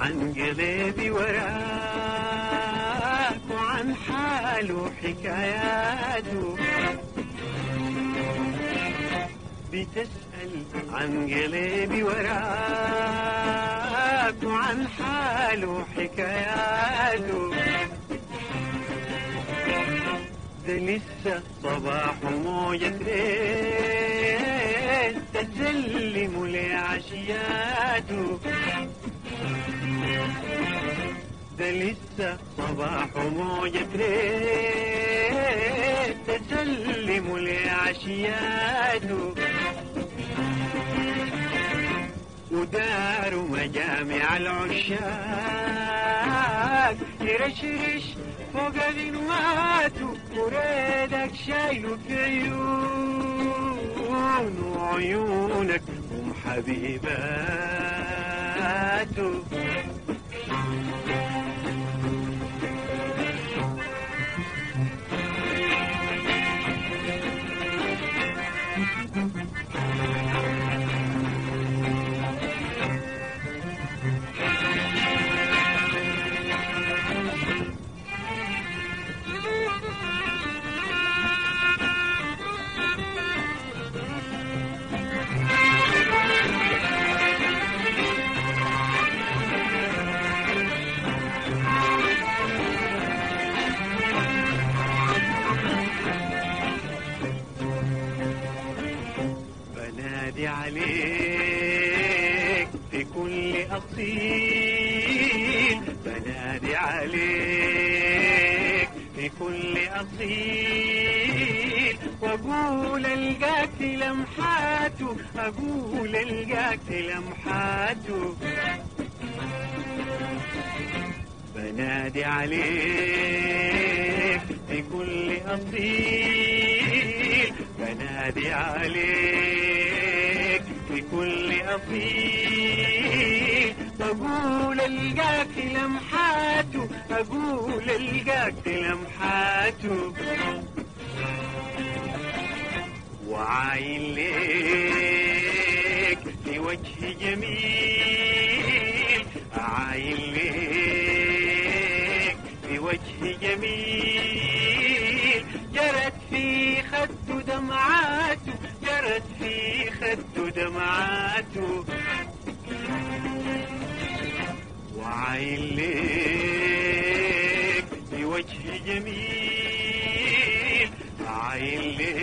عن قلبي وراك وعن حاله حكاياته. بتسأل عن قلبي وراك وعن حاله حكاياته. ده لسه صباح موجة ريت تسلم لعشياته. ده لسه صباح موجة ريت تسلم لعشياته. وداروا مجامع العشاق يرشرش فوق غنواته. وريدك شايله في عيون وعيونك هم حبيباته. بنادي عليك في كل أصيل. بنادي عليك في كل أصيل. وأقول ألقاك لمحاته. أقول ألقاك لمحاته. بنادي عليك في كل أصيل. بنادي عليك في كل أصيل. أقول ألقاك لمحاته. أقول ألقاك لمحاته. وعاين ليك في وجه جميل. عاين ليك في وجه جميل. جرت في خده دمعاته. جرت في خده دمعاته. وعاين ليك في وجه جميل. عاين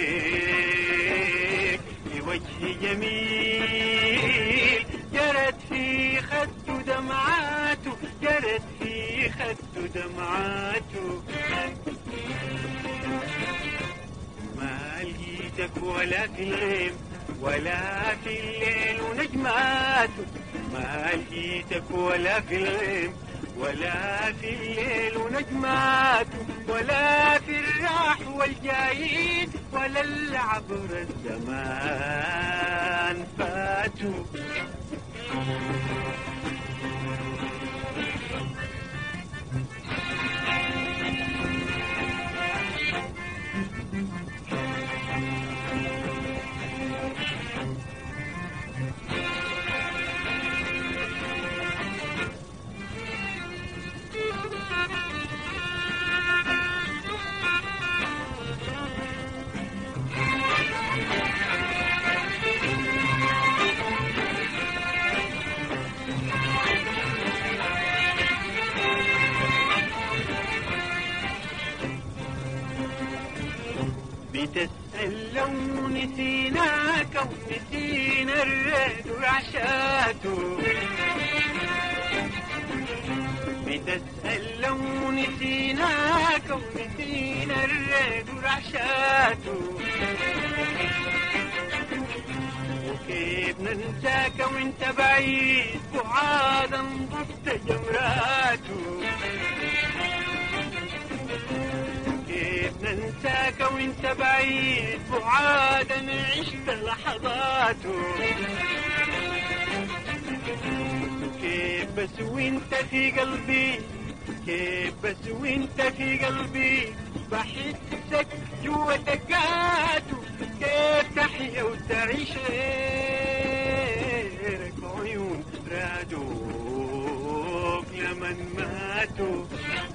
ليك في وجه جميل. جرت في خده دمعاته. جرت في خده دمعاته. ما لقيتك ولا في الغيم ولا في الليل ونجماته. ما لقيتك ولا في الغيم ولا في الليل ونجماته. ولا في الراح والجايين ولا اللي عبر الزمان فاتوا. بتسأل لو نسيناك ونسينا الرد ورعشاته. بتسأل لو نسيناك ونسينا الرد ورعشاته. وكيف ننساك وانت بعيد بعادا ضبط جمراته. ننساك وانت بعيد بعادا عشت لحظاته. كيف بس وانت في قلبي. كيف بس وانت في قلبي. بحسك جوا دقاته. كيف تحيا وتعيش غيرك عيون رادوا من ماتوا.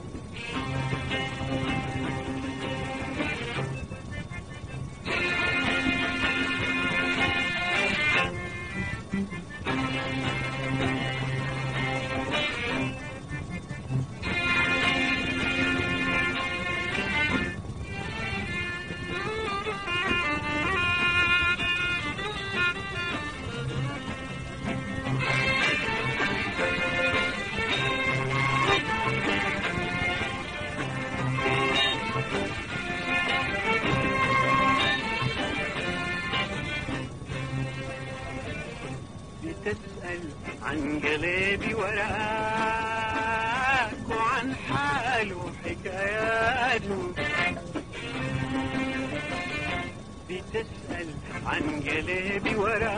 بتسأل عن قلبي وراك وعن حاله وحكاياته. بتسأل عن قلبي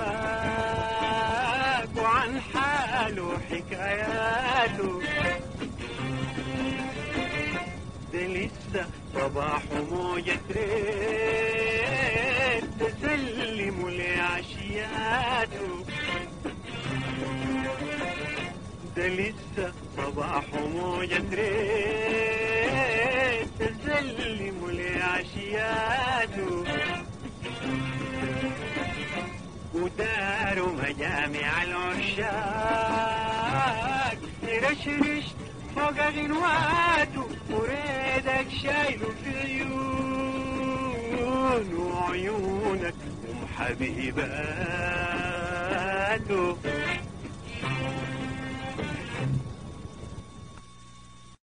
وراك وعن حاله وحكاياته. ده لسه صباح موجة ريت تسلم لعشياته. ده لسه صباح موجة ريت تسلم لعشياته. وداروا مجامع العشاق يرشرش فوق غنواته. وريدك شايله في عيون وعيونك ام حبيباته.